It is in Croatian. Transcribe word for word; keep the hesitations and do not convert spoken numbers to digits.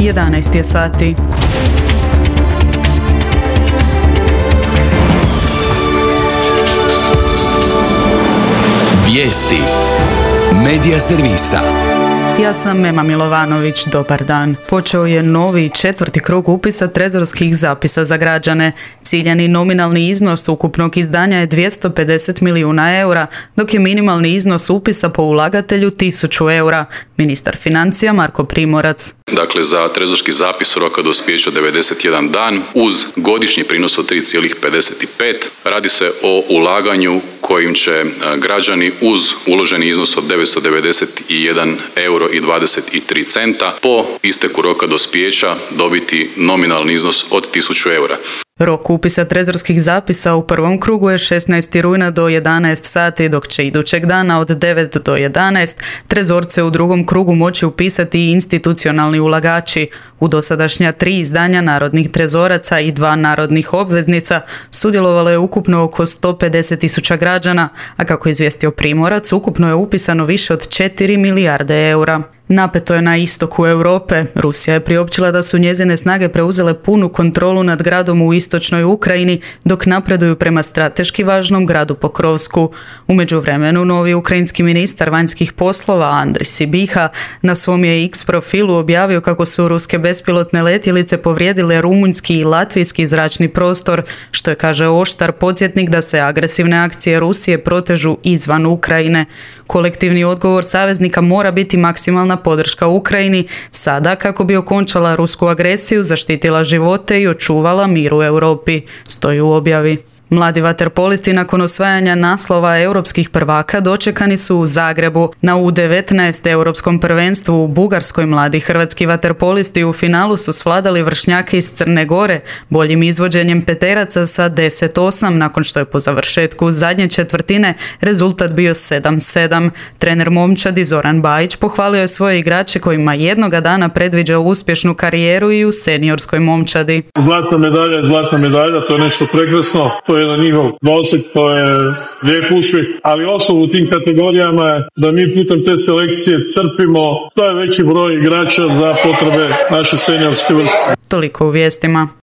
jedanaest je sati. Vijesti Medija servisa. Ja sam Mema Milovanović, dobar dan. Počeo je novi četvrti krug upisa trezorskih zapisa za građane. Ciljani nominalni iznos ukupnog izdanja je dvjesto pedeset milijuna eura, dok je minimalni iznos upisa po ulagatelju tisuću eura. Ministar financija Marko Primorac. Dakle, za trezorski zapis roka dospijeća devedeset jedan dan uz godišnji prinos od tri zarez pedeset pet. Radi se o ulaganju kojim će građani uz uloženi iznos od devetsto devedeset jedan euro i dvadeset tri centa po isteku roka dospijeća dobiti nominalni iznos od tisuću eura. Rok upisa trezorskih zapisa u prvom krugu je šesnaestog rujna do jedanaest sati, dok će idućeg dana od devet do jedanaest trezorce u drugom krugu moći upisati i institucionalni ulagači. U dosadašnja tri izdanja narodnih trezoraca i dva narodnih obveznica sudjelovalo je ukupno oko sto pedeset tisuća građana, a kako je izvijestio Primorac, ukupno je upisano više od četiri milijarde eura. Napeto je na istoku Europe. Rusija je priopćila da su njezine snage preuzele punu kontrolu nad gradom u istočnoj Ukrajini, dok napreduju prema strateški važnom gradu Pokrovsku. U međuvremenu, novi ukrajinski ministar vanjskih poslova Andrij Sibiha na svom je X profilu objavio kako su ruske bespilotne letjelice povrijedile rumunjski i latvijski zračni prostor, što je, kaže, oštar podsjetnik da se agresivne akcije Rusije protežu izvan Ukrajine. Kolektivni odgovor saveznika mora biti maksimalna podrška Ukrajini sada kako bi okončala rusku agresiju, zaštitila živote i očuvala mir u Europi, stoji u objavi. Mladi vaterpolisti nakon osvajanja naslova europskih prvaka dočekani su u Zagrebu. Na U devetnaest europskom prvenstvu u Bugarskoj mladi hrvatski vaterpolisti u finalu su svladali vršnjake iz Crne Gore boljim izvođenjem peteraca sa deset osam, nakon što je po završetku zadnje četvrtine rezultat bio sedam sedam. Trener momčadi Zoran Bajić pohvalio je svoje igrače kojima jednoga dana predviđa uspješnu karijeru i u seniorskoj momčadi. Zlatna medalja, zlatna medalja, to je nešto prekrasno. To je jedan njihov doseg, to je lijep uspjeh, ali osnov u tim kategorijama je da mi putem te selekcije crpimo što je veći broj igrača za potrebe naše seniorske vrste. Toliko u vijestima.